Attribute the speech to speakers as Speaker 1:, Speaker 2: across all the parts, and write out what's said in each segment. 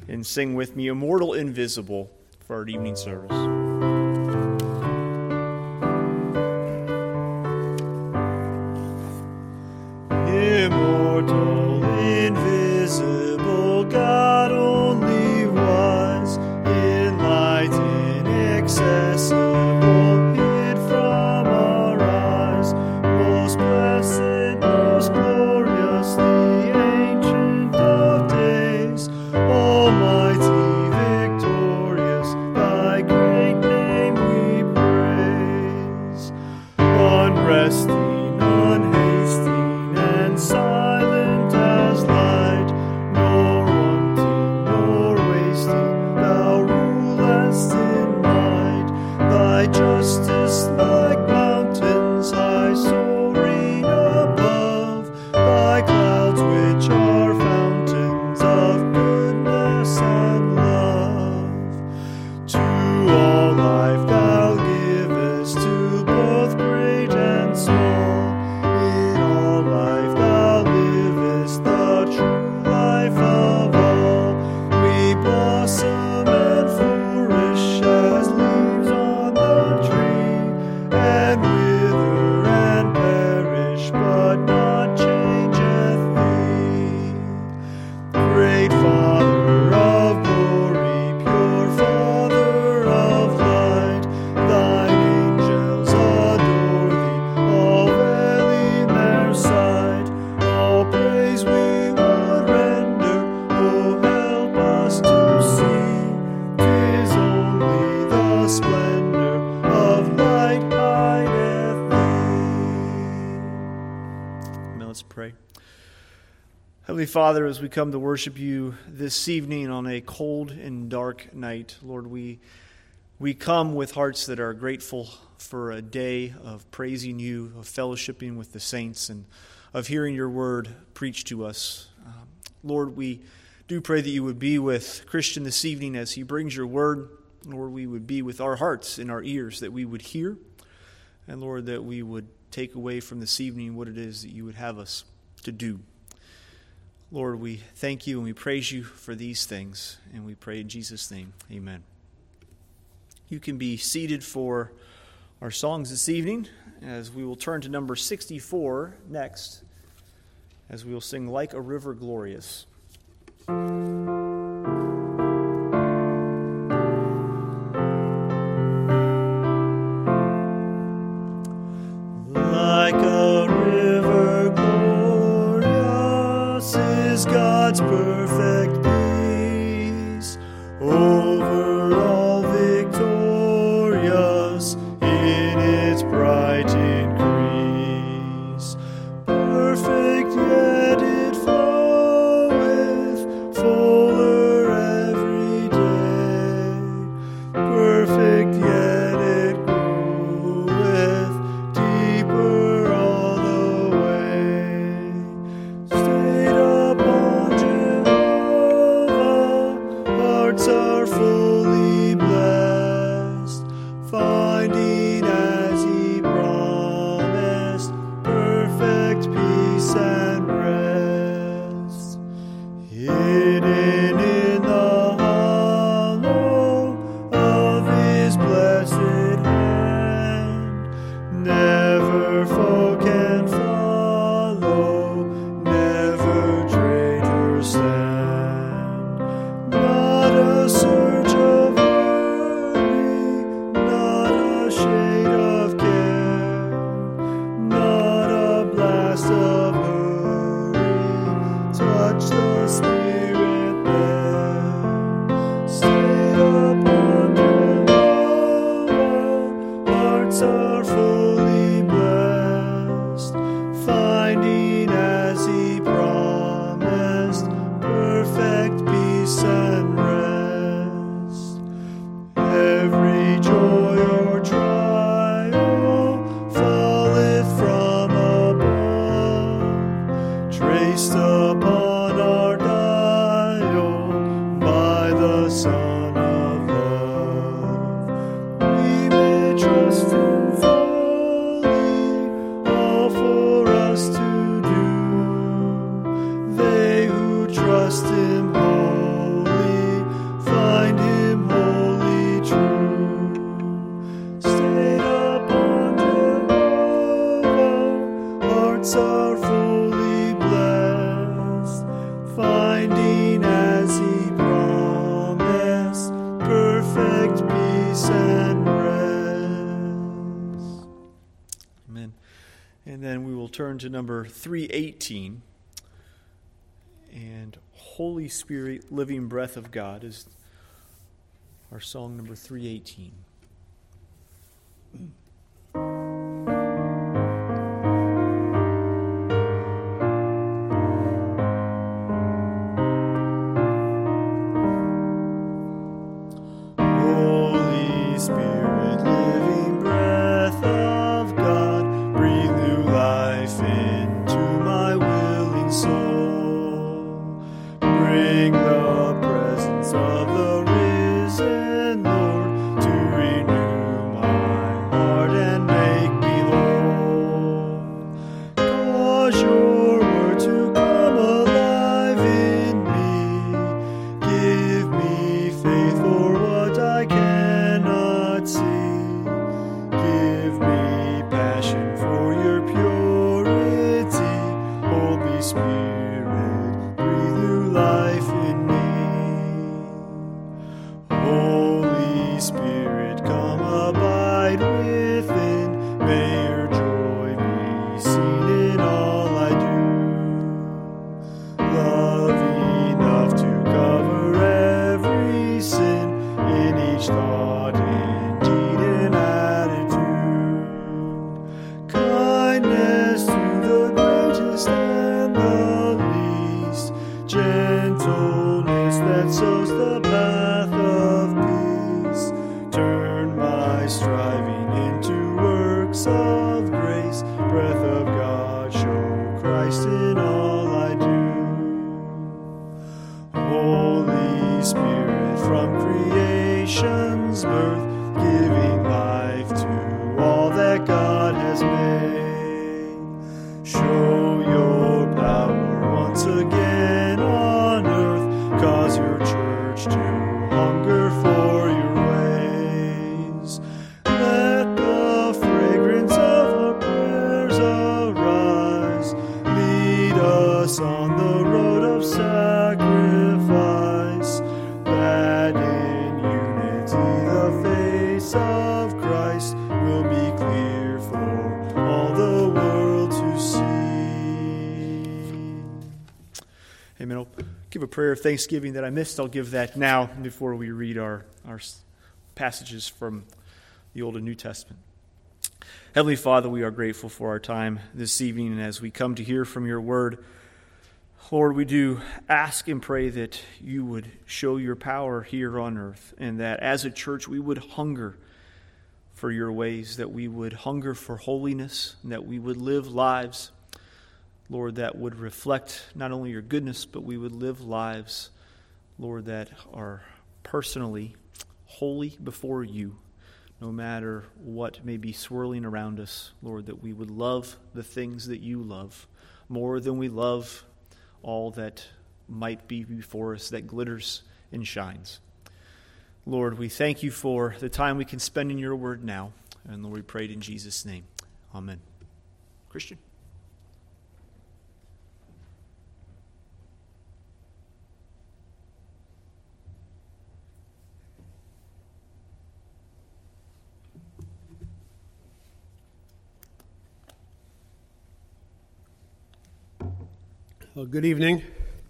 Speaker 1: and sing with me Immortal Invisible for our evening service. Immortal, invisible, God only wise, in light inaccessible, hid from our eyes, most blessed, most glorious, the Ancient of Days, almighty, victorious, thy great name we praise. Unresting, unhasting, and silent as light, nor wanting, nor wasting, thou rulest in might. Thy justice like mountains high soaring above, thy clouds which are fountains of goodness and love. To all life thou givest, to both great and small. In all life thou livest, the true life of all. We blossom and flourish as leaves on the tree, and wither and perish, but not changeth thee. Great Father of glory, pure Father of light, thine angels adore thee, all veiling their sight. All praise we would render, oh help us to see, 'tis only the splendor of light hideth thee. Now let's pray. Heavenly Father, as we come to worship you this evening on a cold and dark night, Lord, we come with hearts that are grateful for a day of praising you, of fellowshipping with the saints, and of hearing your word preached to us. Lord, we do pray that you would be with Christian this evening as he brings your word. Lord, we would be with our hearts and our ears, that we would hear, and Lord, that we would take away from this evening what it is that you would have us to do. Lord, we thank you and we praise you for these things, and we pray in Jesus' name, amen. You can be seated for our songs this evening, as we will turn to number 64 next, as we will sing Like a River Glorious. Like a river glorious is God's perfect peace, over all victorious in its bright increase. Perfect yet it floweth, fuller every day. Perfect yet it groweth, deeper all the way. Stayed upon Jehovah, hearts are fully blessed, finding as he promised, perfect peace and rest. Hidden in the hollow of his blessed hand, never foe can follow, never traitor stand. Not a surge of worry, not a shade of care, not a blast of hurry, touch the Spirit there. Stayed upon Jehovah, hearts are fully blessed, finding as he promised, perfect peace and rest. Every joy or trial falleth from above, traced upon our dial by the Son of Love. We may trust him fully, all for us to do. They who trust him wholly turn to number 318. And Holy Spirit, Living Breath of God is our song number 318. Prayer of thanksgiving that I missed, I'll give that now before we read our passages from the Old and New Testament. Heavenly Father, we are grateful for our time this evening, and as we come to hear from your word, Lord, we do ask and pray that you would show your power here on earth, and that as a church we would hunger for your ways, that we would hunger for holiness, and that we would live lives, Lord, that would reflect not only your goodness, but we would live lives, Lord, that are personally holy before you, no matter what may be swirling around us, Lord, that we would love the things that you love more than we love all that might be before us that glitters and shines. Lord, we thank you for the time we can spend in your word now, and Lord, we pray it in Jesus' name. Amen. Christian?
Speaker 2: Well, good evening.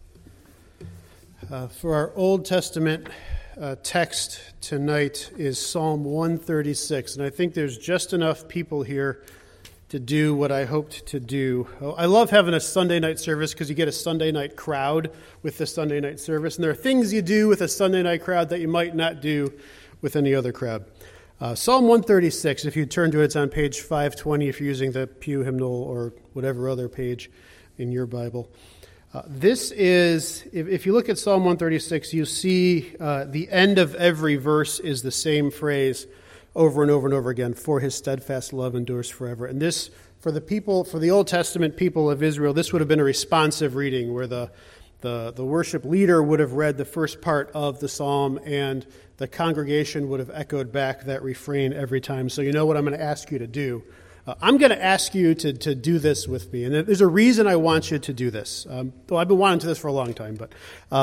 Speaker 2: For our Old Testament text tonight is Psalm 136, and I think there's just enough people here to do what I hoped to do. I love having a Sunday night service because you get a Sunday night crowd with the Sunday night service, and there are things you do with a Sunday night crowd that you might not do with any other crowd. Psalm 136, if you turn to it, it's on page 520 if you're using the Pew Hymnal or whatever other page in your Bible. This is, if you look at Psalm 136, you see the end of every verse is the same phrase over and over and over again, for his steadfast love endures forever. And this, for the Old Testament people of Israel, this would have been a responsive reading where the worship leader would have read the first part of the psalm and the congregation would have echoed back that refrain every time. So you know what I'm going to ask you to do. I'm going to ask you to do this with me, and there's a reason I want you to do this. Well, I've been wanting to do this for a long time, but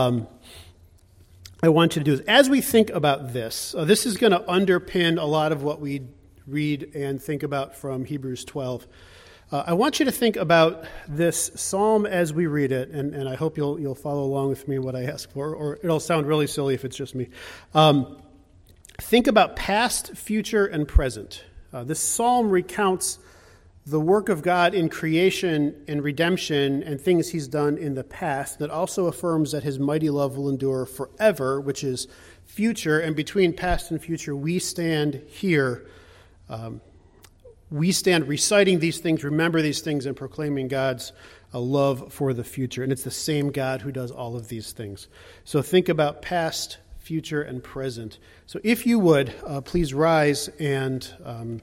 Speaker 2: I want you to do this. As we think about this, this is going to underpin a lot of what we read and think about from Hebrews 12. I want you to think about this psalm as we read it, and I hope you'll follow along with me what I ask for, or it'll sound really silly if it's just me. Think about past, future, and present. This psalm recounts the work of God in creation and redemption and things he's done in the past, that also affirms that his mighty love will endure forever, which is future. And between past and future, we stand here. We stand reciting these things, remember these things, and proclaiming God's love for the future. And it's the same God who does all of these things. So think about past, future, and present. So if you would, please rise, and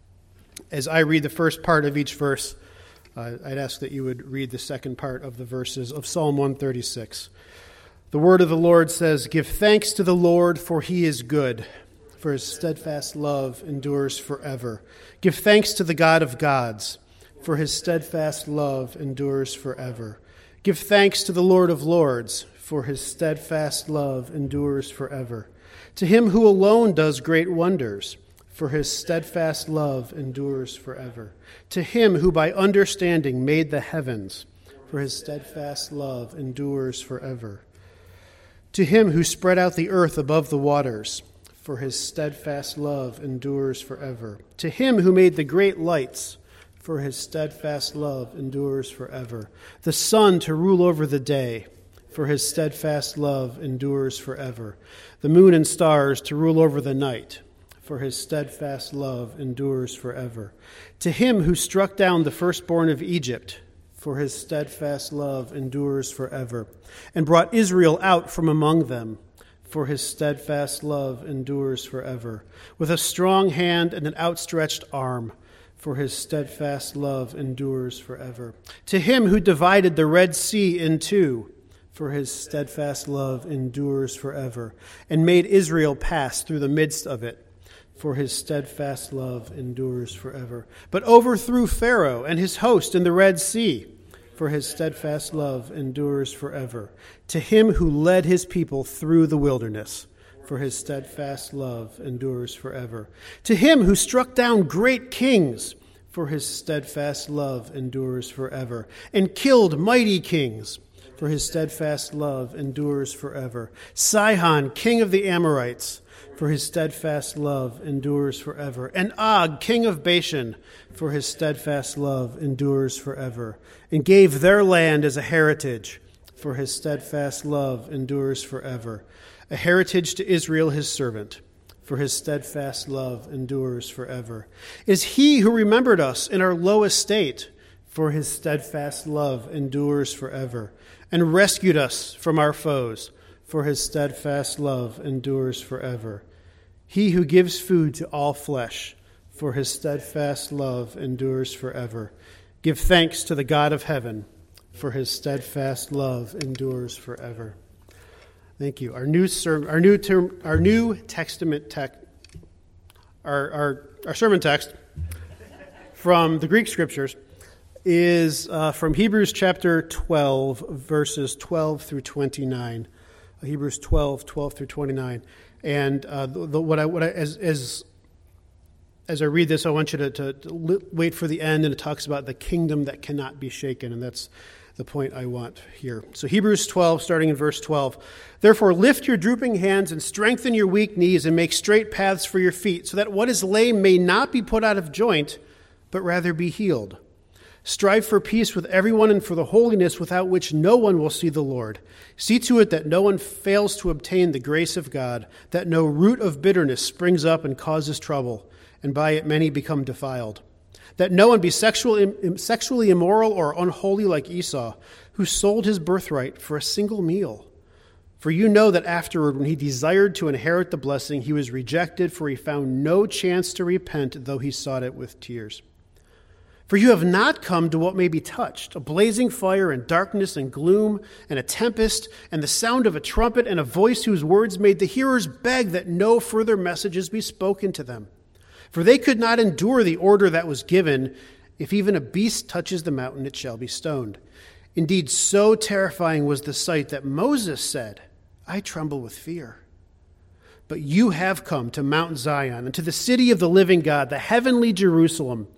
Speaker 2: as I read the first part of each verse, I'd ask that you would read the second part of the verses of Psalm 136. The word of the Lord says, "Give thanks to the Lord, for he is good, for his steadfast love endures forever. Give thanks to the God of gods, for his steadfast love endures forever. Give thanks to the Lord of lords, for his steadfast love endures forever. To him who alone does great wonders, for his steadfast love endures forever. To him who by understanding made the heavens, for his steadfast love endures forever. To him who spread out the earth above the waters, for his steadfast love endures forever. To him who made the great lights, for his steadfast love endures forever. The sun to rule over the day, for his steadfast love endures forever. The moon and stars to rule over the night, for his steadfast love endures forever. To him who struck down the firstborn of Egypt, for his steadfast love endures forever, and brought Israel out from among them, for his steadfast love endures forever. With a strong hand and an outstretched arm, for his steadfast love endures forever. To him who divided the Red Sea in two, for his steadfast love endures forever, and made Israel pass through the midst of it, for his steadfast love endures forever. But overthrew Pharaoh and his host in the Red Sea, for his steadfast love endures forever. To him who led his people through the wilderness, for his steadfast love endures forever. To him who struck down great kings, for his steadfast love endures forever, and killed mighty kings, for his steadfast love endures forever. Sihon, king of the Amorites, for his steadfast love endures forever. And Og, king of Bashan, for his steadfast love endures forever. And gave their land as a heritage, for his steadfast love endures forever. A heritage to Israel his servant, for his steadfast love endures forever. Is he who remembered us in our low estate, for his steadfast love endures forever, and rescued us from our foes, for his steadfast love endures forever. He who gives food to all flesh, for his steadfast love endures forever. Give thanks to the God of heaven, for his steadfast love endures forever. Thank you. Our New Testament text, our sermon text from the Greek Scriptures is from Hebrews chapter 12, verses 12 through 29. Hebrews 12 through 29. And as I read this, I want you to wait for the end, and it talks about the kingdom that cannot be shaken, and that's the point I want here. So Hebrews 12, starting in verse 12. Therefore lift your drooping hands and strengthen your weak knees and make straight paths for your feet, so that what is lame may not be put out of joint, but rather be healed. Strive for peace with everyone and for the holiness without which no one will see the Lord. See to it that no one fails to obtain the grace of God, that no root of bitterness springs up and causes trouble, and by it many become defiled. That no one be sexually immoral or unholy like Esau, who sold his birthright for a single meal. For you know that afterward, when he desired to inherit the blessing, he was rejected, for he found no chance to repent, though he sought it with tears. For you have not come to what may be touched, a blazing fire and darkness and gloom and a tempest and the sound of a trumpet and a voice whose words made the hearers beg that no further messages be spoken to them. For they could not endure the order that was given, if even a beast touches the mountain, it shall be stoned. Indeed, so terrifying was the sight that Moses said, I tremble with fear. But you have come to Mount Zion and to the city of the living God, the heavenly Jerusalem,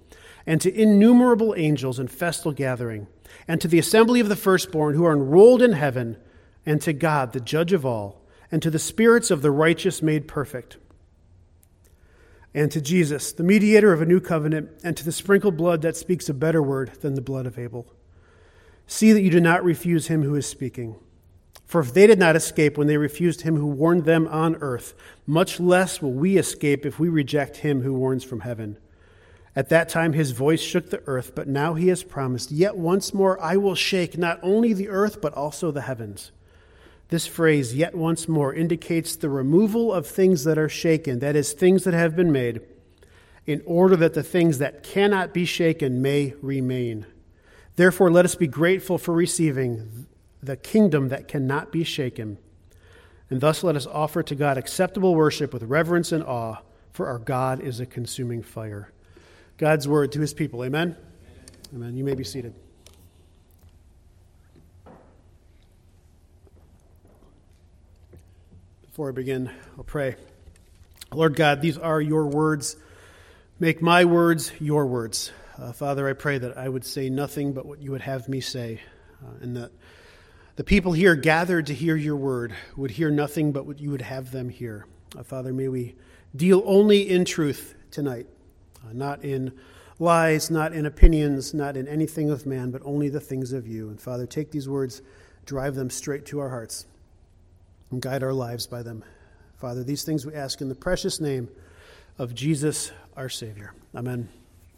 Speaker 2: and to innumerable angels in festal gathering, and to the assembly of the firstborn who are enrolled in heaven, and to God, the judge of all, and to the spirits of the righteous made perfect, and to Jesus, the mediator of a new covenant, and to the sprinkled blood that speaks a better word than the blood of Abel. See that you do not refuse him who is speaking. For if they did not escape when they refused him who warned them on earth, much less will we escape if we reject him who warns from heaven. At that time his voice shook the earth, but now he has promised, yet once more I will shake not only the earth but also the heavens. This phrase, yet once more, indicates the removal of things that are shaken, that is, things that have been made, in order that the things that cannot be shaken may remain. Therefore, let us be grateful for receiving the kingdom that cannot be shaken. And thus let us offer to God acceptable worship with reverence and awe, for our God is a consuming fire. God's word to his people. Amen? Amen. You may be seated. Before I begin, I'll pray. Lord God, these are your words. Make my words your words. Father, I pray that I would say nothing but what you would have me say, and that the people here gathered to hear your word would hear nothing but what you would have them hear. Father, may we deal only in truth tonight, not in lies, not in opinions, not in anything of man, but only the things of you. And Father, take these words, drive them straight to our hearts, and guide our lives by them. Father, these things we ask in the precious name of Jesus, our Savior. Amen.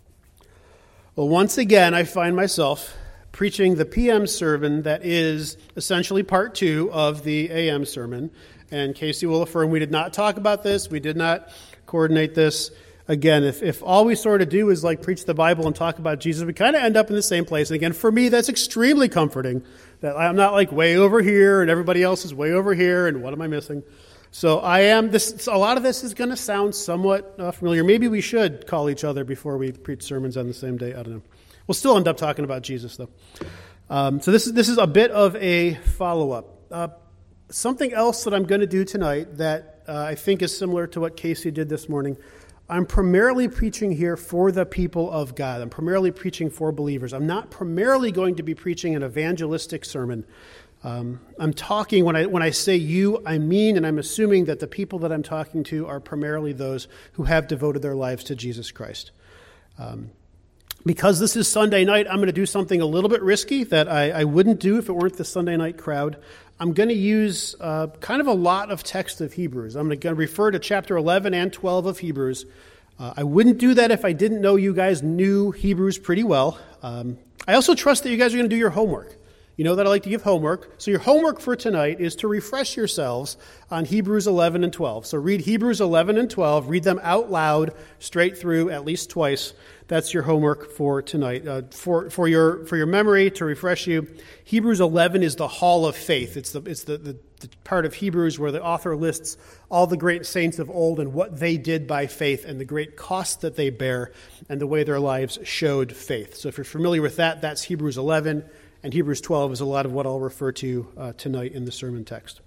Speaker 2: Well, once again, I find myself preaching the PM sermon that is essentially part 2 of the AM sermon. And Casey will affirm we did not talk about this. We did not coordinate this. Again, if all we sort of do is like preach the Bible and talk about Jesus, we kind of end up in the same place. And again, for me, that's extremely comforting that I'm not like way over here and everybody else is way over here and what am I missing? So I am, a lot of this is going to sound somewhat familiar. Maybe we should call each other before we preach sermons on the same day. I don't know. We'll still end up talking about Jesus, though. So this is a bit of a follow-up. Something else that I'm going to do tonight that I think is similar to what Casey did this morning. I'm primarily preaching here for the people of God. I'm primarily preaching for believers. I'm not primarily going to be preaching an evangelistic sermon. I'm talking, when I say you, I mean, and I'm assuming that the people that I'm talking to are primarily those who have devoted their lives to Jesus Christ. Because this is Sunday night, I'm going to do something a little bit risky that I wouldn't do if it weren't the Sunday night crowd. I'm going to use kind of a lot of text of Hebrews. I'm going to refer to chapter 11 and 12 of Hebrews. I wouldn't do that if I didn't know you guys knew Hebrews pretty well. I also trust that you guys are going to do your homework. You know that I like to give homework. So your homework for tonight is to refresh yourselves on Hebrews 11 and 12. So read Hebrews 11 and 12. Read them out loud, straight through, at least twice. That's your homework for tonight. For your memory, to refresh you, Hebrews 11 is the hall of faith. It's the part of Hebrews where the author lists all the great saints of old and what they did by faith and the great cost that they bear and the way their lives showed faith. So if you're familiar with that, that's Hebrews 11. And Hebrews 12 is a lot of what I'll refer to tonight in the sermon text.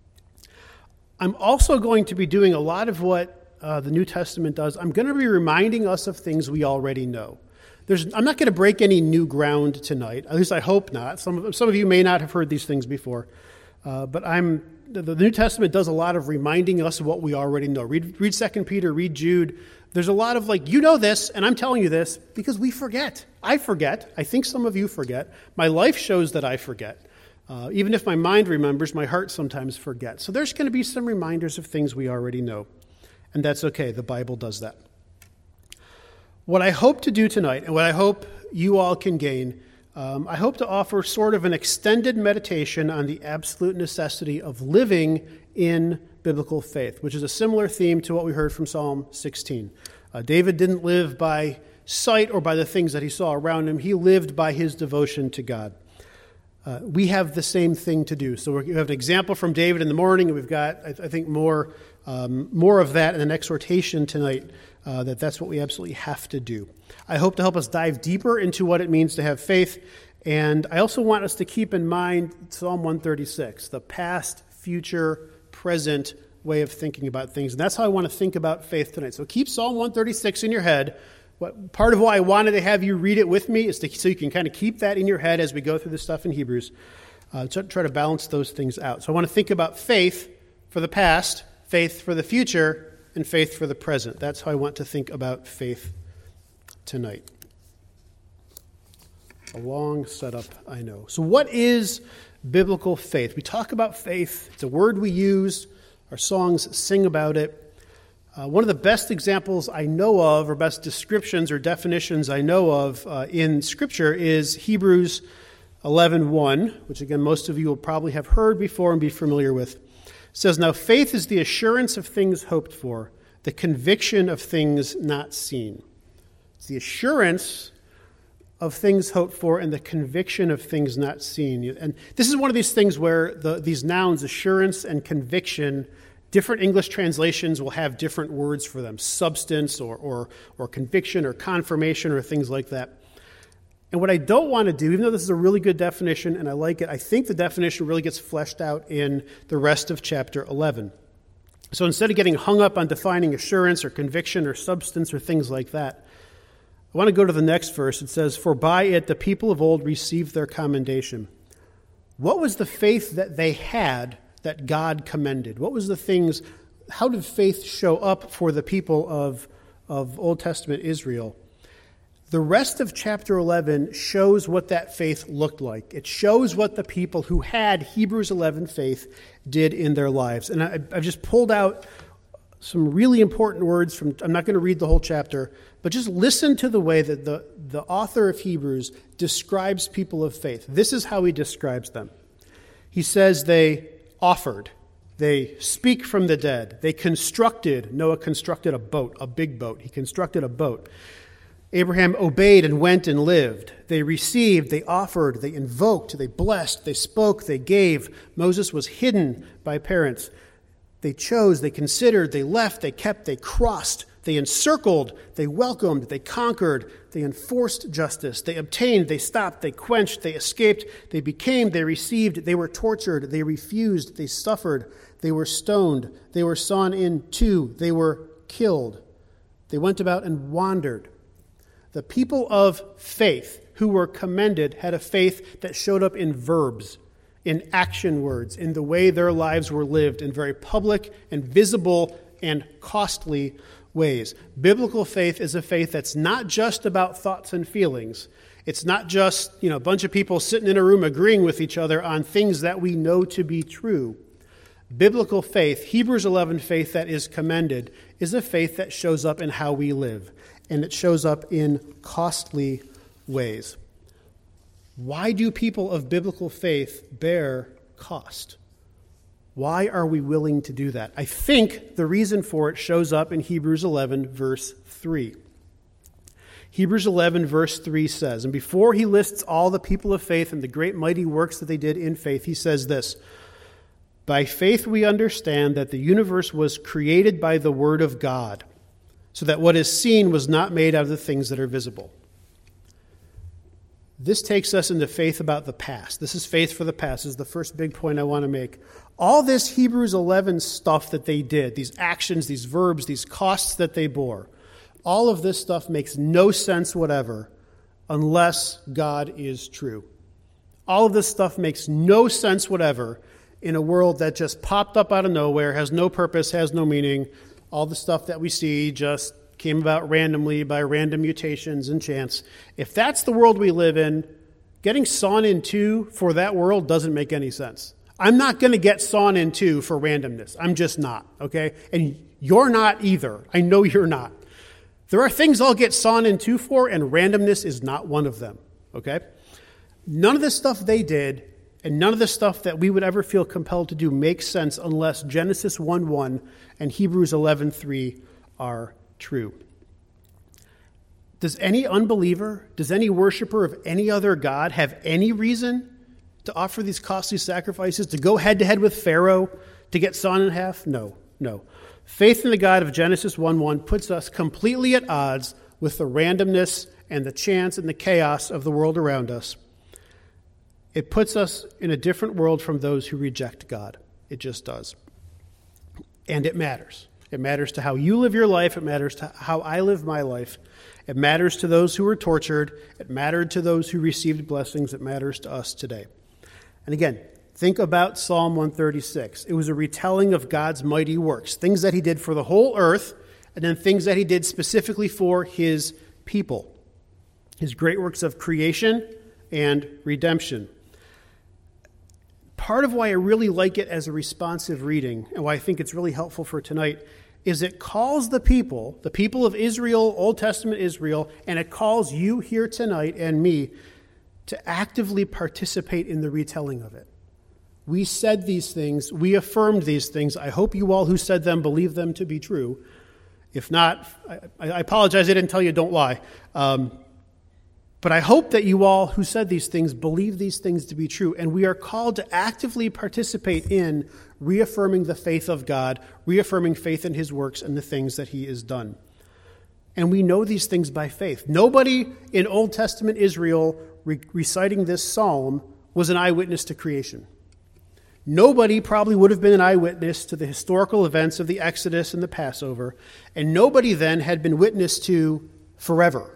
Speaker 2: I'm also going to be doing a lot of what the New Testament does. I'm going to be reminding us of things we already know. I'm not going to break any new ground tonight. At least I hope not. Some of you may not have heard these things before. But the New Testament does a lot of reminding us of what we already know. Read 2 Peter, read Jude. There's a lot of you know this, and I'm telling you this because we forget. I forget. I think some of you forget. My life shows that I forget. Even if my mind remembers, my heart sometimes forgets. So there's going to be some reminders of things we already know. And that's okay. The Bible does that. What I hope to do tonight, and what I hope you all can gain, I hope to offer sort of an extended meditation on the absolute necessity of living in biblical faith, which is a similar theme to what we heard from Psalm 16. David didn't live by sight or by the things that he saw around him. He lived by his devotion to God. We have the same thing to do. So we have an example from David in the morning, and we've got, I think, more of that in an exhortation tonight, that's what we absolutely have to do. I hope to help us dive deeper into what it means to have faith, and I also want us to keep in mind Psalm 136, the past, future, present way of thinking about things. And that's how I want to think about faith tonight. So keep Psalm 136 in your head. Part of why I wanted to have you read it with me is so you can kind of keep that in your head as we go through this stuff in Hebrews. Try to balance those things out. So I want to think about faith for the past, faith for the future, and faith for the present. That's how I want to think about faith tonight. A long setup, I know. So what is biblical faith? We talk about faith. It's a word we use. Our songs sing about it. One of the best examples I know of, or best descriptions or definitions I know of in Scripture is Hebrews 11:1, which again most of you will probably have heard before and be familiar with. It says, "Now faith is the assurance of things hoped for, the conviction of things not seen." It's the assurance of things hoped for and the conviction of things not seen. And this is one of these things where these nouns, assurance and conviction, different English translations will have different words for them, substance or conviction or confirmation or things like that. And what I don't want to do, even though this is a really good definition and I like it, I think the definition really gets fleshed out in the rest of chapter 11. So instead of getting hung up on defining assurance or conviction or substance or things like that, I want to go to the next verse. It says, "For by it the people of old received their commendation." What was the faith that they had that God commended? What was the things, how did faith show up for the people of Old Testament Israel? The rest of chapter 11 shows what that faith looked like. It shows what the people who had Hebrews 11 faith did in their lives. And I've just pulled out some really important words from, I'm not going to read the whole chapter, but just listen to the way that the author of Hebrews describes people of faith. This is how he describes them. He says they offered, they speak from the dead, they constructed. Noah constructed a boat, a big boat. He constructed a boat. Abraham obeyed and went and lived. They received, they offered, they invoked, they blessed, they spoke, they gave. Moses was hidden by parents. They chose, they considered, they left, they kept, they crossed, they encircled, they welcomed, they conquered, they enforced justice, they obtained, they stopped, they quenched, they escaped, they became, they received, they were tortured, they refused, they suffered, they were stoned, they were sawn in two, they were killed. They went about and wandered. The people of faith who were commended had a faith that showed up in verbs, in action words, in the way their lives were lived, in very public and visible and costly ways. Biblical faith is a faith that's not just about thoughts and feelings. It's not just, a bunch of people sitting in a room agreeing with each other on things that we know to be true. Biblical faith, Hebrews 11 faith that is commended, is a faith that shows up in how we live, and it shows up in costly ways. Why do people of biblical faith bear cost? Why are we willing to do that? I think the reason for it shows up in Hebrews 11, verse 3. Hebrews 11, verse 3 says, and before he lists all the people of faith and the great mighty works that they did in faith, he says this, "By faith we understand that the universe was created by the word of God, so that what is seen was not made out of the things that are visible." This takes us into faith about the past. This is faith for the past. This is the first big point I want to make. All this Hebrews 11 stuff that they did, these actions, these verbs, these costs that they bore, all of this stuff makes no sense whatever unless God is true. All of this stuff makes no sense whatever in a world that just popped up out of nowhere, has no purpose, has no meaning. All the stuff that we see just came about randomly by random mutations and chance. If that's the world we live in, getting sawn in two for that world doesn't make any sense. I'm not going to get sawn in two for randomness. I'm just not, okay? And you're not either. I know you're not. There are things I'll get sawn in two for, and randomness is not one of them, okay? None of the stuff they did and none of the stuff that we would ever feel compelled to do makes sense unless Genesis 1:1 and Hebrews 11:3 are true. Does any unbeliever, does any worshiper of any other God have any reason to offer these costly sacrifices, to go head-to-head with Pharaoh, to get sawn in half? No. Faith in the God of Genesis 1:1 puts us completely at odds with the randomness and the chance and the chaos of the world around us. It puts us in a different world from those who reject God. It just does. And it matters. It matters to how you live your life. It matters to how I live my life. It matters to those who were tortured. It mattered to those who received blessings. It matters to us today. And again, think about Psalm 136. It was a retelling of God's mighty works, things that he did for the whole earth, and then things that he did specifically for his people. His great works of creation and redemption. Part of why I really like it as a responsive reading, and why I think it's really helpful for tonight, is it calls the people of Israel, Old Testament Israel, and it calls you here tonight and me to actively participate in the retelling of it. We said these things, we affirmed these things. I hope you all who said them believe them to be true. If not, I apologize, I didn't tell you, don't lie. But I hope that you all who said these things believe these things to be true, and we are called to actively participate in reaffirming the faith of God, reaffirming faith in his works and the things that he has done. And we know these things by faith. Nobody in Old Testament Israel reciting this psalm was an eyewitness to creation. Nobody probably would have been an eyewitness to the historical events of the Exodus and the Passover, and nobody then had been witness to forever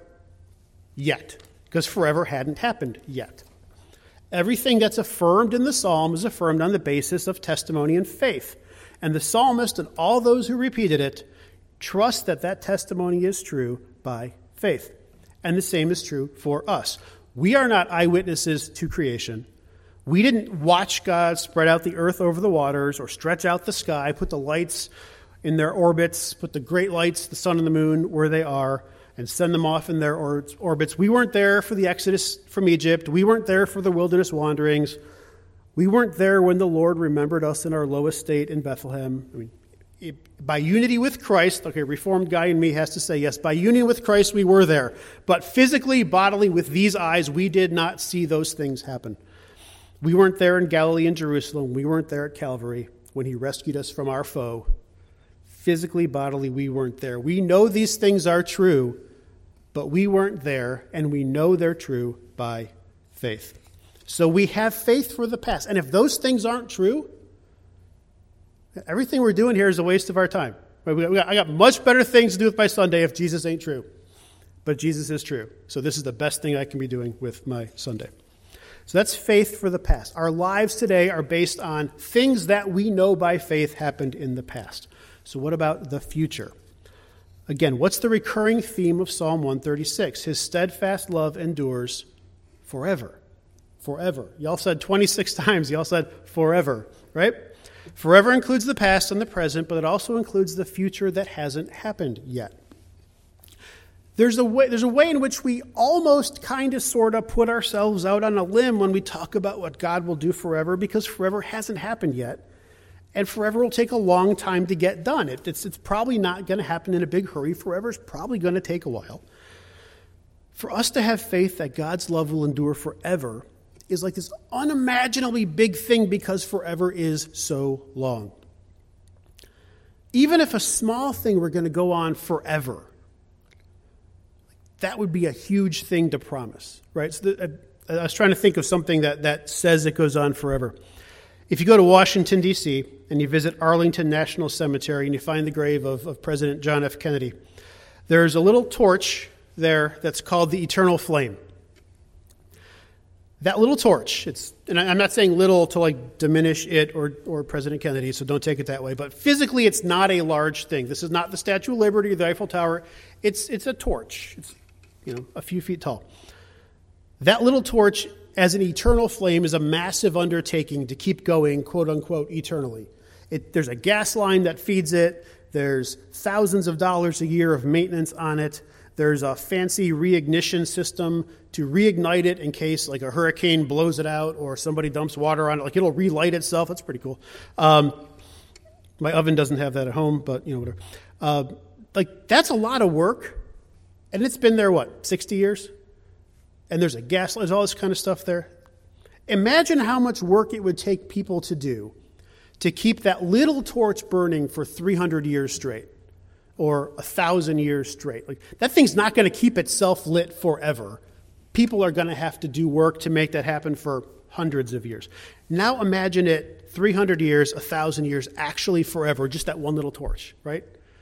Speaker 2: yet. Because forever hadn't happened yet. Everything that's affirmed in the psalm is affirmed on the basis of testimony and faith. And the psalmist and all those who repeated it trust that that testimony is true by faith. And the same is true for us. We are not eyewitnesses to creation. We didn't watch God spread out the earth over the waters or stretch out the sky, put the lights in their orbits, put the great lights, the sun and the moon, where they are, and send them off in their orbits. We weren't there for the Exodus from Egypt. We weren't there for the wilderness wanderings. We weren't there when the Lord remembered us in our lowest state in Bethlehem. I mean, by unity with Christ, okay, Reformed guy in me has to say yes, by union with Christ we were there. But physically, bodily, with these eyes, we did not see those things happen. We weren't there in Galilee and Jerusalem. We weren't there at Calvary when he rescued us from our foe. Physically, bodily, we weren't there. We know these things are true, but we weren't there, and we know they're true by faith. So we have faith for the past. And if those things aren't true, everything we're doing here is a waste of our time. I got much better things to do with my Sunday if Jesus ain't true. But Jesus is true. So this is the best thing I can be doing with my Sunday. So that's faith for the past. Our lives today are based on things that we know by faith happened in the past. So what about the future? Again, what's the recurring theme of Psalm 136? His steadfast love endures forever. Forever. Y'all said 26 times. Y'all said forever, right? Forever includes the past and the present, but it also includes the future that hasn't happened yet. There's a way in which we almost kind of sort of put ourselves out on a limb when we talk about what God will do forever, because forever hasn't happened yet. And forever will take a long time to get done. It's probably not going to happen in a big hurry. Forever is probably going to take a while. For us to have faith that God's love will endure forever is like this unimaginably big thing because forever is so long. Even if a small thing were going to go on forever, that would be a huge thing to promise, right? So I was trying to think of something that says it goes on forever. If you go to Washington, D.C., and you visit Arlington National Cemetery and you find the grave of President John F. Kennedy, there's a little torch there that's called the Eternal Flame. That little torch, and I'm not saying little to like diminish it or President Kennedy, so don't take it that way, but physically it's not a large thing. This is not the Statue of Liberty or the Eiffel Tower. It's a torch. It's a few feet tall. That little torch as an eternal flame is a massive undertaking to keep going, quote unquote, eternally. There's a gas line that feeds it. There's thousands of dollars a year of maintenance on it. There's a fancy reignition system to reignite it in case like a hurricane blows it out or somebody dumps water on it. Like it'll relight itself. That's pretty cool. My oven doesn't have that at home, but whatever. That's a lot of work. And it's been there, 60 years? And there's a gas line, there's all this kind of stuff there. Imagine how much work it would take people to do to keep that little torch burning for 300 years straight or 1,000 years straight. That thing's not going to keep itself lit forever. People are going to have to do work to make that happen for hundreds of years. Now imagine it 300 years, 1,000 years, actually forever, just that one little torch, right?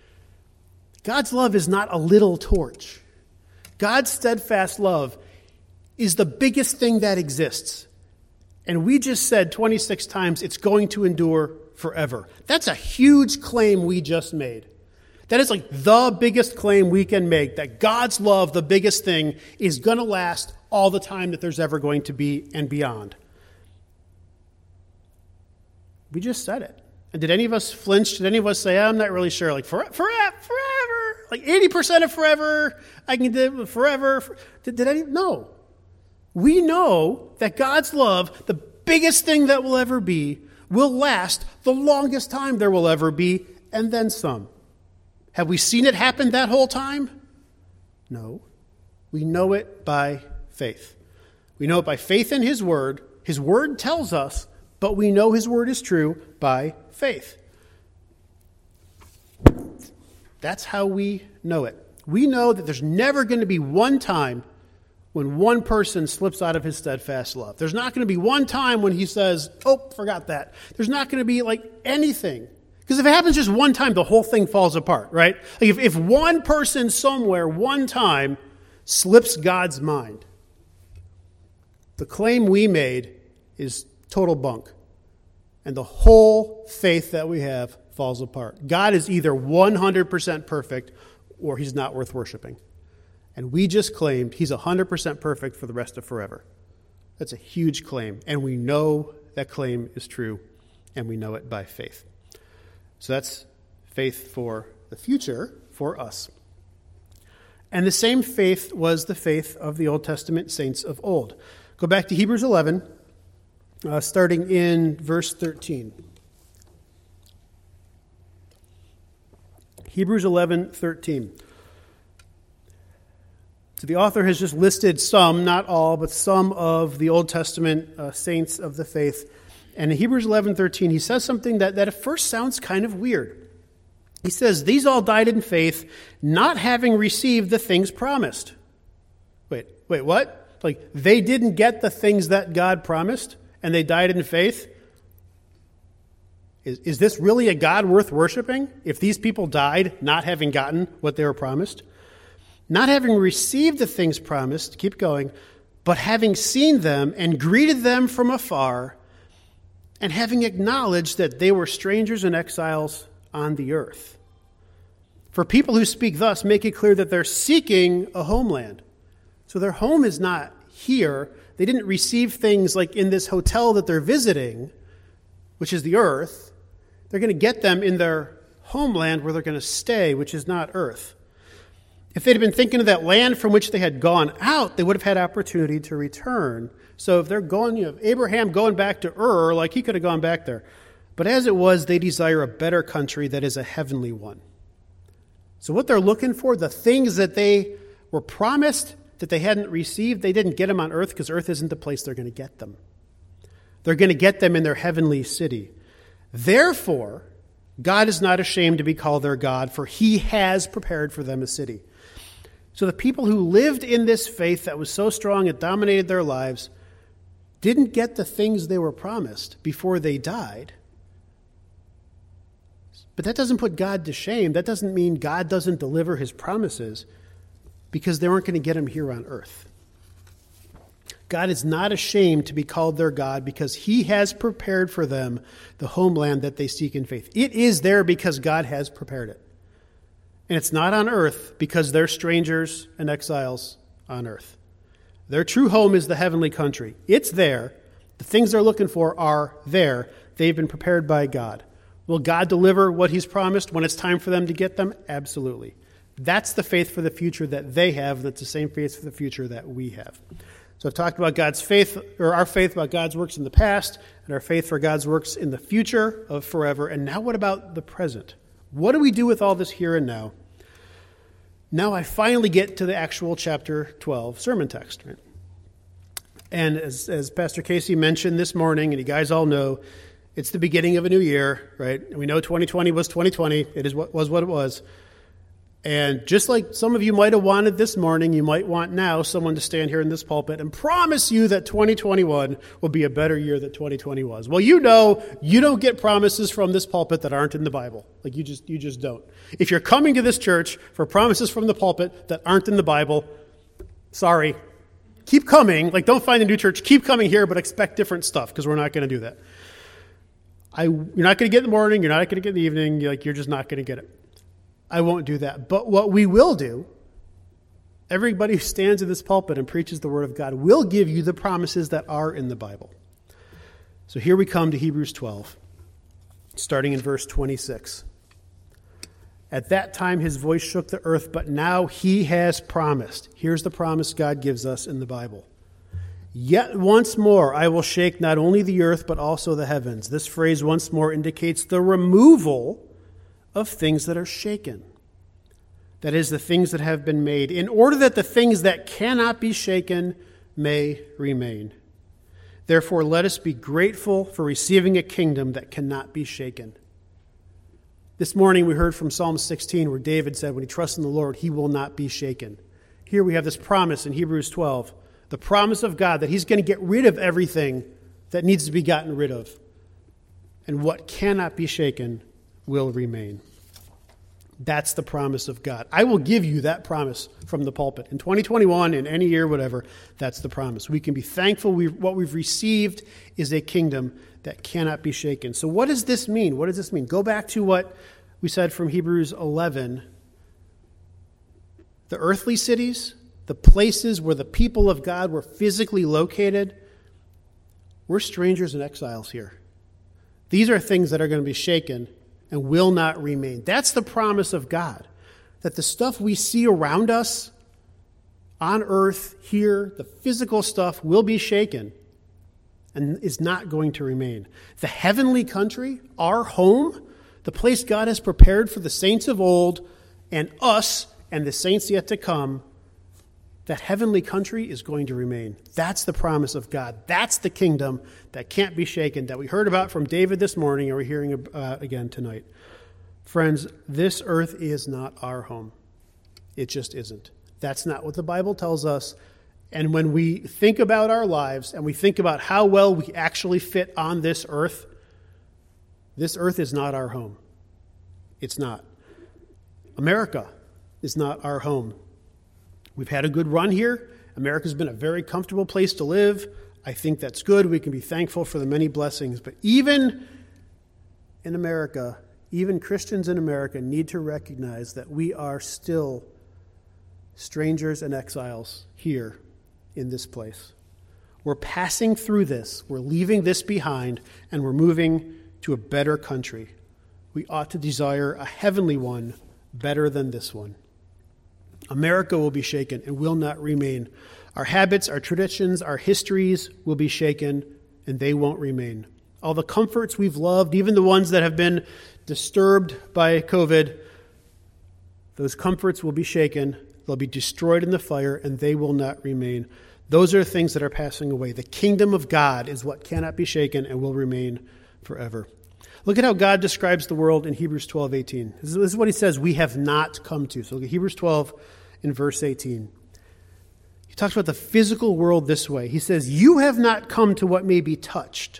Speaker 2: God's love is not a little torch. God's steadfast love is the biggest thing that exists. And we just said 26 times it's going to endure forever. That's a huge claim we just made. That is like the biggest claim we can make, that God's love, the biggest thing, is going to last all the time that there's ever going to be and beyond. We just said it. And did any of us flinch? Did any of us say, I'm not really sure, like forever? Like 80% of forever, I can do forever. Did any? No. We know that God's love, the biggest thing that will ever be, will last the longest time there will ever be, and then some. Have we seen it happen that whole time? No. We know it by faith. We know it by faith in His Word. His Word tells us, but we know His Word is true by faith. That's how we know it. We know that there's never going to be one time when one person slips out of his steadfast love. There's not going to be one time when he says, oh, forgot that. There's not going to be like anything. Because if it happens just one time, the whole thing falls apart, right? Like if one person somewhere, one time, slips God's mind, the claim we made is total bunk. And the whole faith that we have falls apart. God is either 100% perfect or He's not worth worshiping. And we just claimed He's 100% perfect for the rest of forever. That's a huge claim. And we know that claim is true, and we know it by faith. So that's faith for the future for us. And the same faith was the faith of the Old Testament saints of old. Go back to Hebrews 11, starting in verse 13. Hebrews 11:13. So the author has just listed some, not all, but some of the Old Testament saints of the faith. And in Hebrews 11:13, he says something that at first sounds kind of weird. He says, these all died in faith, not having received the things promised. Wait, what? Like, they didn't get the things that God promised, and they died in faith? Is this really a God worth worshiping if these people died not having gotten what they were promised? Not having received the things promised, keep going, but having seen them and greeted them from afar, and having acknowledged that they were strangers and exiles on the earth. For people who speak thus make it clear that they're seeking a homeland. So their home is not here. They didn't receive things like in this hotel that they're visiting, which is the earth. They're going to get them in their homeland where they're going to stay, which is not earth. If they'd been thinking of that land from which they had gone out, they would have had opportunity to return. So if they're going, Abraham going back to Ur, like he could have gone back there. But as it was, they desire a better country that is a heavenly one. So what they're looking for, the things that they were promised that they hadn't received, they didn't get them on earth because earth isn't the place they're going to get them. They're going to get them in their heavenly city. Therefore, God is not ashamed to be called their God, for He has prepared for them a city. So the people who lived in this faith that was so strong it dominated their lives didn't get the things they were promised before they died. But that doesn't put God to shame. That doesn't mean God doesn't deliver His promises because they weren't going to get them here on earth. God is not ashamed to be called their God because He has prepared for them the homeland that they seek in faith. It is there because God has prepared it. And it's not on earth because they're strangers and exiles on earth. Their true home is the heavenly country. It's there. The things they're looking for are there. They've been prepared by God. Will God deliver what He's promised when it's time for them to get them? Absolutely. That's the faith for the future that they have. That's the same faith for the future that we have. So I've talked about God's faith, or our faith about God's works in the past, and our faith for God's works in the future of forever. And now what about the present? What do we do with all this here and now? Now I finally get to the actual chapter 12 sermon text. Right? And as Pastor Casey mentioned this morning, and you guys all know, it's the beginning of a new year, right? And we know 2020 was 2020. It was what it was. And just like some of you might have wanted this morning, you might want now someone to stand here in this pulpit and promise you that 2021 will be a better year than 2020 was. Well, you know you don't get promises from this pulpit that aren't in the Bible. Like you just don't. If you're coming to this church for promises from the pulpit that aren't in the Bible, sorry. Keep coming. Like, don't find a new church. Keep coming here, but expect different stuff, because we're not going to do that. You're not going to get in the morning. You're not going to get in the evening. You're just not going to get it. I won't do that. But what we will do, everybody who stands in this pulpit and preaches the Word of God will give you the promises that are in the Bible. So here we come to Hebrews 12, starting in verse 26. At that time his voice shook the earth, but now he has promised. Here's the promise God gives us in the Bible. Yet once more I will shake not only the earth, but also the heavens. This phrase once more indicates the removal of things that are shaken. That is, the things that have been made, in order that the things that cannot be shaken may remain. Therefore, let us be grateful for receiving a kingdom that cannot be shaken. This morning we heard from Psalm 16 where David said when he trusts in the Lord, he will not be shaken. Here we have this promise in Hebrews 12, the promise of God that he's going to get rid of everything that needs to be gotten rid of. And what cannot be shaken will remain. That's the promise of God. I will give you that promise from the pulpit. In 2021, in any year, whatever, that's the promise. We can be thankful what we've received is a kingdom that cannot be shaken. So what does this mean? What does this mean? Go back to what we said from Hebrews 11. The earthly cities, the places where the people of God were physically located, we're strangers and exiles here. These are things that are going to be shaken and will not remain. That's the promise of God, that the stuff we see around us on earth here, the physical stuff, will be shaken and is not going to remain. The heavenly country, our home, the place God has prepared for the saints of old and us and the saints yet to come, that heavenly country is going to remain. That's the promise of God. That's the kingdom that can't be shaken, that we heard about from David this morning and we're hearing again tonight. Friends, this earth is not our home. It just isn't. That's not what the Bible tells us. And when we think about our lives and we think about how well we actually fit on this earth is not our home. It's not. America is not our home. We've had a good run here. America's been a very comfortable place to live. I think that's good. We can be thankful for the many blessings. But even in America, even Christians in America need to recognize that we are still strangers and exiles here in this place. We're passing through this. We're leaving this behind, and we're moving to a better country. We ought to desire a heavenly one better than this one. America will be shaken and will not remain. Our habits, our traditions, our histories will be shaken, and they won't remain. All the comforts we've loved, even the ones that have been disturbed by COVID, those comforts will be shaken. They'll be destroyed in the fire, and they will not remain. Those are things that are passing away. The kingdom of God is what cannot be shaken and will remain forever. Look at how God describes the world in Hebrews 12:18. This is what he says we have not come to. So look at Hebrews 12 in verse 18. He talks about the physical world this way. He says, you have not come to what may be touched,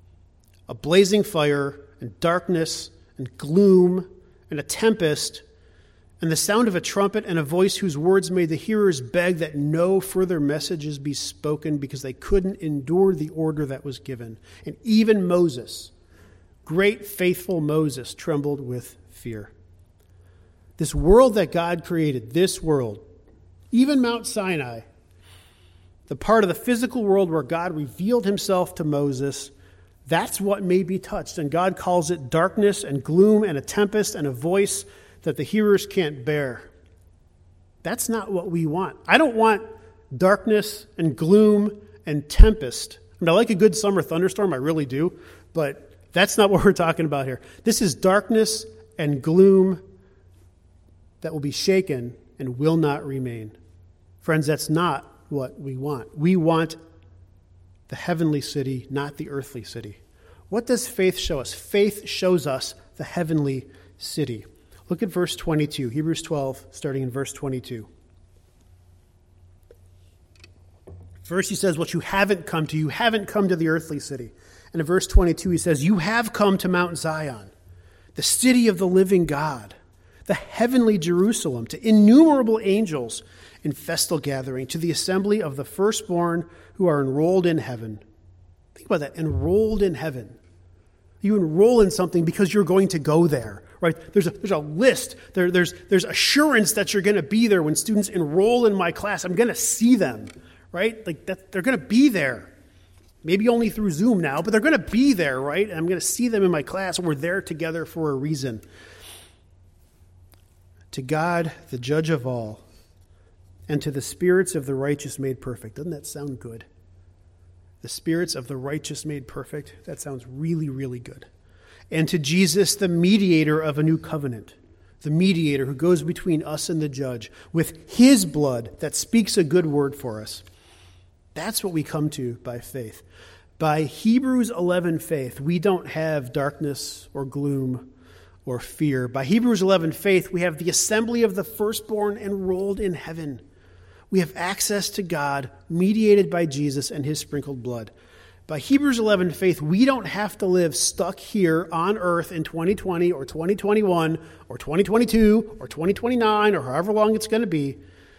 Speaker 2: a blazing fire and darkness and gloom and a tempest and the sound of a trumpet and a voice whose words made the hearers beg that no further messages be spoken because they couldn't endure the order that was given. And even Moses, great faithful Moses, trembled with fear. This world that God created, this world, even Mount Sinai, the part of the physical world where God revealed himself to Moses, that's what may be touched. And God calls it darkness and gloom and a tempest and a voice that the hearers can't bear. That's not what we want. I don't want darkness and gloom and tempest. I mean, I like a good summer thunderstorm, I really do, but that's not what we're talking about here. This is darkness and gloom that will be shaken and will not remain. Friends, that's not what we want. We want the heavenly city, not the earthly city. What does faith show us? Faith shows us the heavenly city. Look at verse 22, Hebrews 12, starting in verse 22. First he says, what you haven't come to the earthly city. And in verse 22 he says, you have come to Mount Zion, the city of the living God, the heavenly Jerusalem, to innumerable angels in festal gathering, to the assembly of the firstborn who are enrolled in heaven. Think about that, enrolled in heaven. You enroll in something because you're going to go there, right? There's a list. There's assurance that you're going to be there when students enroll in my class. I'm going to see them, right? Like that, they're going to be there. Maybe only through Zoom now, but they're going to be there, right? And I'm going to see them in my class. We're there together for a reason. To God, the judge of all, and to the spirits of the righteous made perfect. Doesn't that sound good? The spirits of the righteous made perfect. That sounds really, really good. And to Jesus, the mediator of a new covenant, the mediator who goes between us and the judge with his blood that speaks a good word for us. That's what we come to by faith. By Hebrews 11 faith, we don't have darkness or gloom or fear. By Hebrews 11 faith, we have the assembly of the firstborn enrolled in heaven. We have access to God, mediated by Jesus and his sprinkled blood. By Hebrews 11 faith, we don't have to live stuck here on earth in 2020 or 2021 or 2022 or 2029 or however long it's going to be,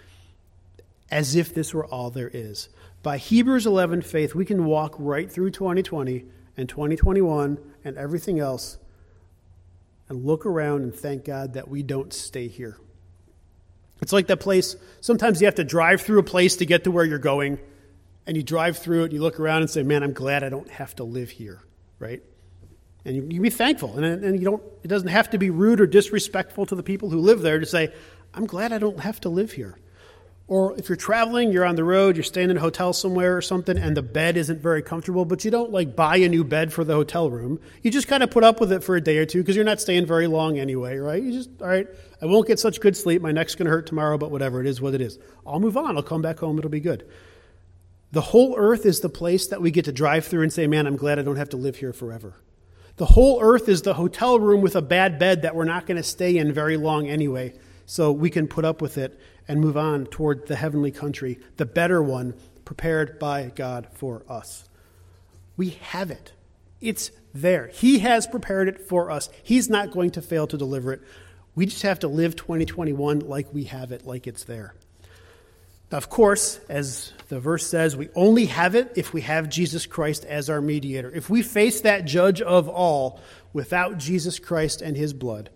Speaker 2: as if this were all there is. By Hebrews 11 faith, we can walk right through 2020 and 2021 and everything else and look around and thank God that we don't stay here. It's like that place, sometimes you have to drive through a place to get to where you're going, and you drive through it, and you look around and say, man, I'm glad I don't have to live here, right? And you be thankful, and you don't. It doesn't have to be rude or disrespectful to the people who live there to say, I'm glad I don't have to live here. Or if you're traveling, you're on the road, you're staying in a hotel somewhere or something, and the bed isn't very comfortable, but you don't like buy a new bed for the hotel room. You just kind of put up with it for a day or two because you're not staying very long anyway, right? You just, all right, I won't get such good sleep. My neck's going to hurt tomorrow, but whatever, it is what it is. I'll move on. I'll come back home. It'll be good. The whole earth is the place that we get to drive through and say, man, I'm glad I don't have to live here forever. The whole earth is the hotel room with a bad bed that we're not going to stay in very long anyway, so we can put up with it and move on toward the heavenly country, the better one, prepared by God for us. We have it. It's there. He has prepared it for us. He's not going to fail to deliver it. We just have to live 2021 like we have it, like it's there. Now, of course, as the verse says, we only have it if we have Jesus Christ as our mediator. If we face that judge of all without Jesus Christ and his blood,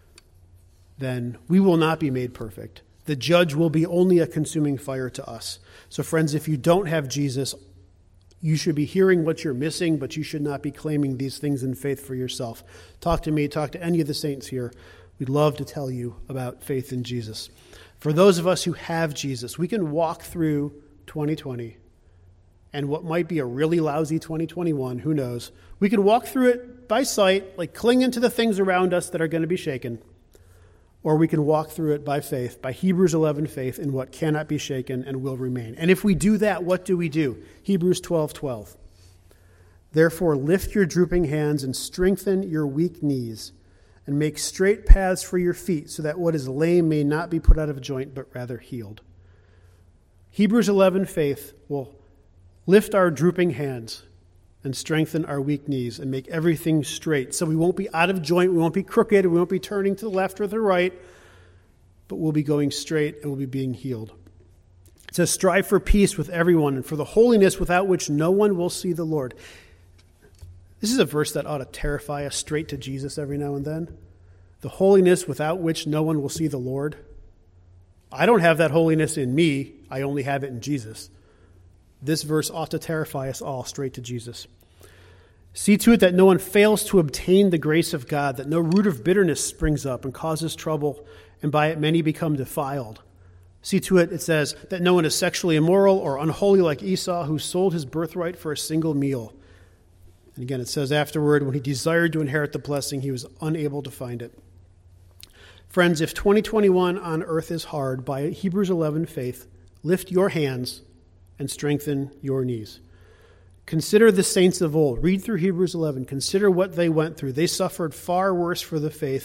Speaker 2: then we will not be made perfect. The judge will be only a consuming fire to us. So friends, if you don't have Jesus, you should be hearing what you're missing, but you should not be claiming these things in faith for yourself. Talk to me, talk to any of the saints here. We'd love to tell you about faith in Jesus. For those of us who have Jesus, we can walk through 2020 and what might be a really lousy 2021, who knows. We can walk through it by sight, like clinging to the things around us that are going to be shaken. Or we can walk through it by faith, by Hebrews 11 faith, in what cannot be shaken and will remain. And if we do that, what do we do? Hebrews 12:12. Therefore, lift your drooping hands and strengthen your weak knees, and make straight paths for your feet, so that what is lame may not be put out of joint, but rather healed. Hebrews 11 faith will lift our drooping hands and strengthen our weak knees and make everything straight. So we won't be out of joint, we won't be crooked, we won't be turning to the left or the right, but we'll be going straight and we'll be being healed. It says, strive for peace with everyone and for the holiness without which no one will see the Lord. This is a verse that ought to terrify us straight to Jesus every now and then. The holiness without which no one will see the Lord. I don't have that holiness in me, I only have it in Jesus. This verse ought to terrify us all straight to Jesus. See to it that no one fails to obtain the grace of God, that no root of bitterness springs up and causes trouble, and by it many become defiled. See to it, it says, that no one is sexually immoral or unholy like Esau, who sold his birthright for a single meal. And again, it says afterward, when he desired to inherit the blessing, he was unable to find it. Friends, if 2021 on earth is hard, by Hebrews 11 faith, lift your hands and strengthen your knees. Consider the saints of old. Read through Hebrews 11. Consider what they went through. They suffered far worse for the faith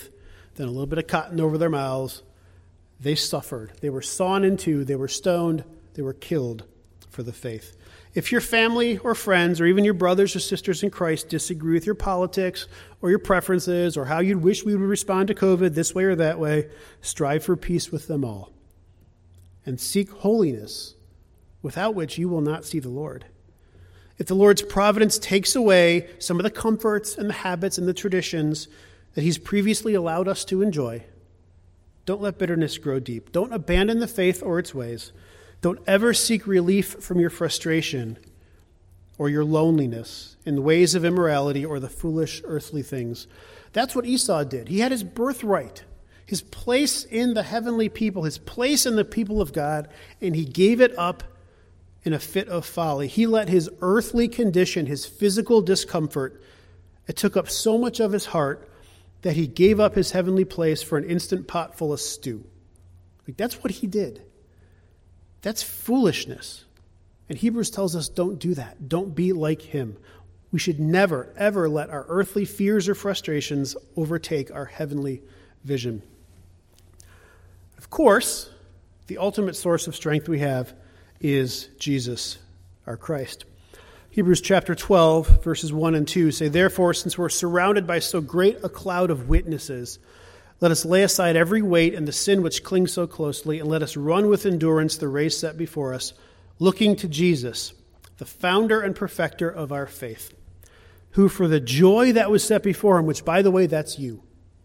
Speaker 2: then a little bit of cotton over their mouths. They suffered. They were sawn in two. They were stoned. They were killed for the faith. If your family or friends or even your brothers or sisters in Christ disagree with your politics or your preferences or how you'd wish we would respond to COVID this way or that way, strive for peace with them all and seek holiness, without which you will not see the Lord. If the Lord's providence takes away some of the comforts and the habits and the traditions that he's previously allowed us to enjoy, don't let bitterness grow deep. Don't abandon the faith or its ways. Don't ever seek relief from your frustration or your loneliness in the ways of immorality or the foolish earthly things. That's what Esau did. He had his birthright, his place in the heavenly people, his place in the people of God, and he gave it up in a fit of folly. He let his earthly condition, his physical discomfort, it took up so much of his heart that he gave up his heavenly place for an instant pot full of stew. That's what he did. That's foolishness. And Hebrews tells us don't do that. Don't be like him. We should never, ever let our earthly fears or frustrations overtake our heavenly vision. Of course, the ultimate source of strength we have is Jesus, our Christ. Hebrews chapter 12, verses 1 and 2 say, "Therefore, since we're surrounded by so great a cloud of witnesses, let us lay aside every weight and the sin which clings so closely, and let us run with endurance the race set before us, looking to Jesus, the founder and perfecter of our faith, who for the joy that was set before him," which, by the way, that's you.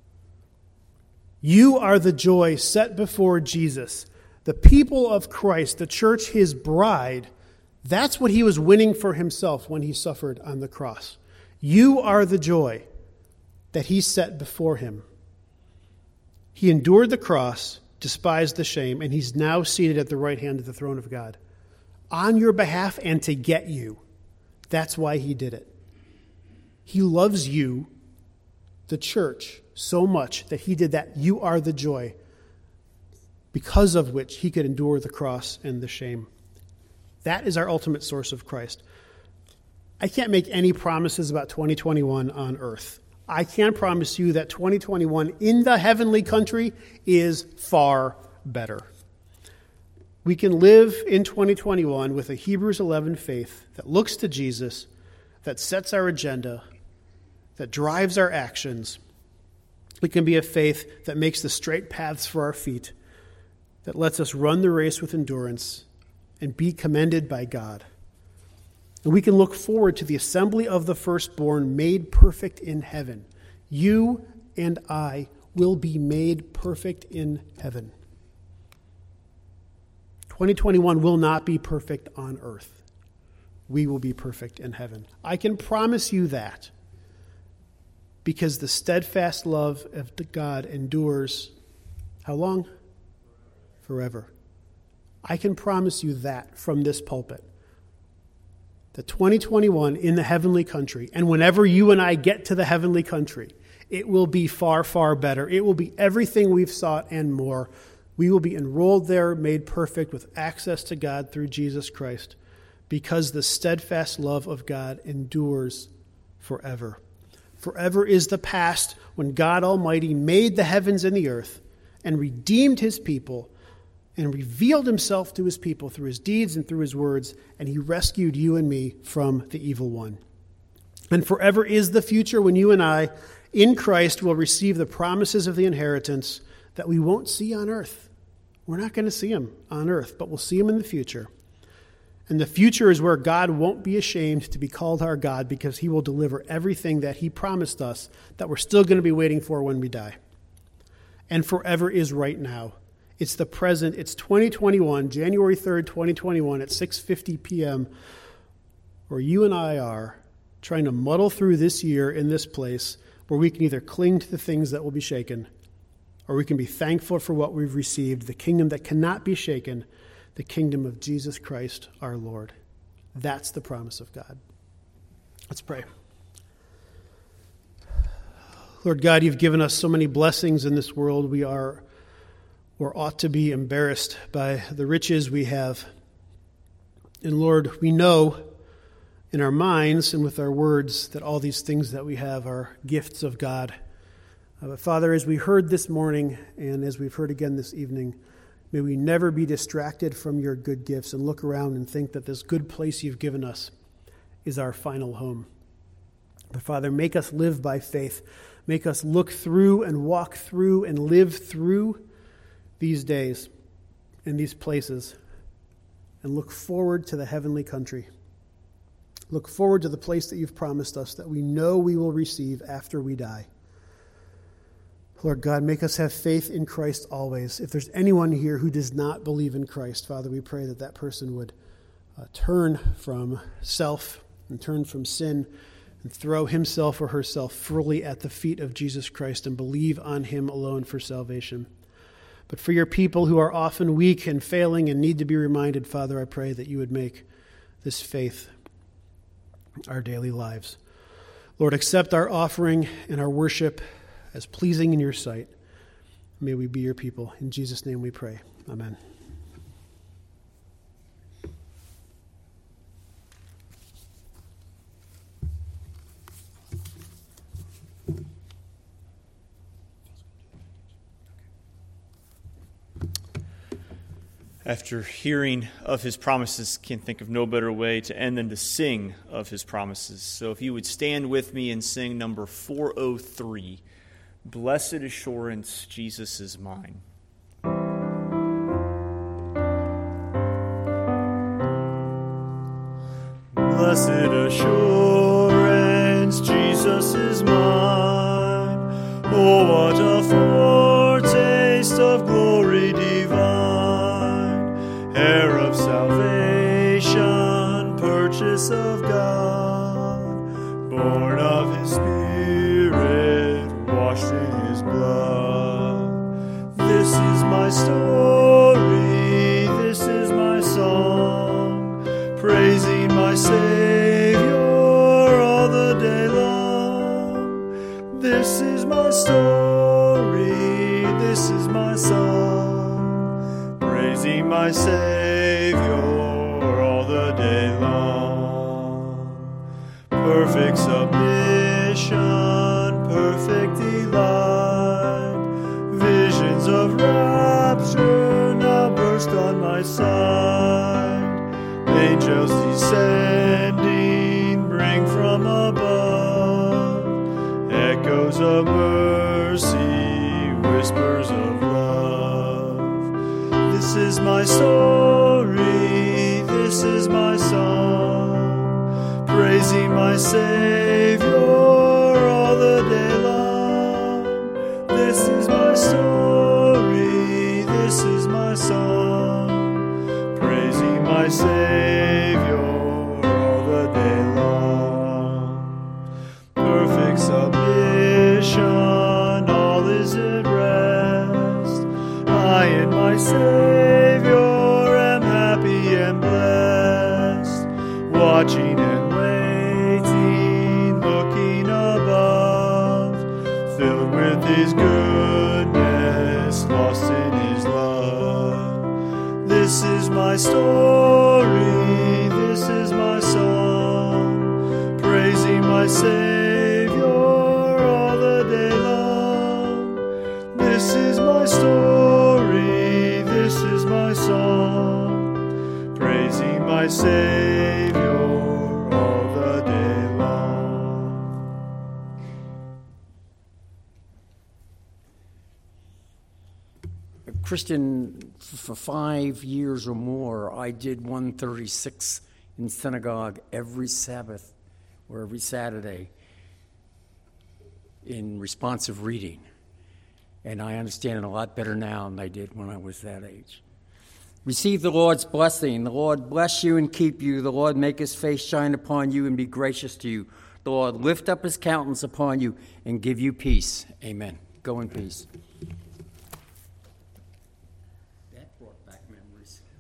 Speaker 2: You are the joy set before Jesus. The people of Christ, the church, his bride, that's what he was winning for himself when he suffered on the cross. You are the joy that he set before him. He endured the cross, despised the shame, and he's now seated at the right hand of the throne of God. On your behalf and to get you. That's why he did it. He loves you, the church, so much that he did that. You are the joy, because of which he could endure the cross and the shame. That is our ultimate source of Christ. I can't make any promises about 2021 on earth. I can promise you that 2021 in the heavenly country is far better. We can live in 2021 with a Hebrews 11 faith that looks to Jesus, that sets our agenda, that drives our actions. It can be a faith that makes the straight paths for our feet, that lets us run the race with endurance and be commended by God. And we can look forward to the assembly of the firstborn made perfect in heaven. You and I will be made perfect in heaven. 2021 will not be perfect on earth. We will be perfect in heaven. I can promise you that, because the steadfast love of God endures how long? Forever. I can promise you that from this pulpit. The 2021 in the heavenly country, and whenever you and I get to the heavenly country, it will be far, far better. It will be everything we've sought and more. We will be enrolled there, made perfect with access to God through Jesus Christ, because the steadfast love of God endures forever. Forever is the past when God Almighty made the heavens and the earth and redeemed his people and revealed himself to his people through his deeds and through his words, and he rescued you and me from the evil one. And forever is the future when you and I, in Christ, will receive the promises of the inheritance that we won't see on earth. We're not going to see them on earth, but we'll see them in the future. And the future is where God won't be ashamed to be called our God, because he will deliver everything that he promised us that we're still going to be waiting for when we die. And forever is right now. It's the present. It's 2021, January 3rd, 2021 at 6:50 p.m., where you and I are trying to muddle through this year in this place, where we can either cling to the things that will be shaken, or we can be thankful for what we've received, the kingdom that cannot be shaken, the kingdom of Jesus Christ our Lord. That's the promise of God. Let's pray. Lord God, you've given us so many blessings in this world. We are, or ought to be, embarrassed by the riches we have. And Lord, we know in our minds and with our words that all these things that we have are gifts of God. But Father, as we heard this morning and as we've heard again this evening, may we never be distracted from your good gifts and look around and think that this good place you've given us is our final home. But Father, make us live by faith. Make us look through and walk through and live through these days and these places and look forward to the heavenly country. Look forward to the place that you've promised us that we know we will receive after we die. Lord God, make us have faith in Christ always. If there's anyone here who does not believe in Christ, Father, we pray that that person would turn from self and turn from sin and throw himself or herself fully at the feet of Jesus Christ and believe on him alone for salvation. But for your people who are often weak and failing and need to be reminded, Father, I pray that you would make this faith our daily lives. Lord, accept our offering and our worship as pleasing in your sight. May we be your people. In Jesus' name we pray. Amen.
Speaker 3: After hearing of his promises, can think of no better way to end than to sing of his promises. So if you would stand with me and sing number 403, Blessed Assurance, Jesus is Mine.
Speaker 1: Blessed assurance, Jesus is mine. Oh, what a foretaste of glory divine, heir of salvation, purchase of God, born of his Spirit, washed in his blood. This is my story, this is my song, praising my Savior all the day long. This is my story, this is my song, praising my Savior all the day long. Perfect submission, perfect delight, visions of rapture now burst on my sight. Angels descending bring from above echoes of mercy, whispers of love. This is my story, this is my song, praising my Savior all the day long. This is my story, this is my song, praising my Savior all the day long. Perfect submission, all is at rest. I in my Savior am happy and blessed, watching and waiting, looking above, filled with his goodness, lost in his love. This is my story, this is my song, praising my Savior all the day long. This is my story, this is my song, praising my Savior all the day long.
Speaker 4: Christian, for 5 years or more, I did 136 in synagogue every Sabbath or every Saturday in responsive reading. And I understand it a lot better now than I did when I was that age. Receive the Lord's blessing. The Lord bless you and keep you. The Lord make his face shine upon you and be gracious to you. The Lord lift up his countenance upon you and give you peace. Amen. Go in peace. That brought back memories.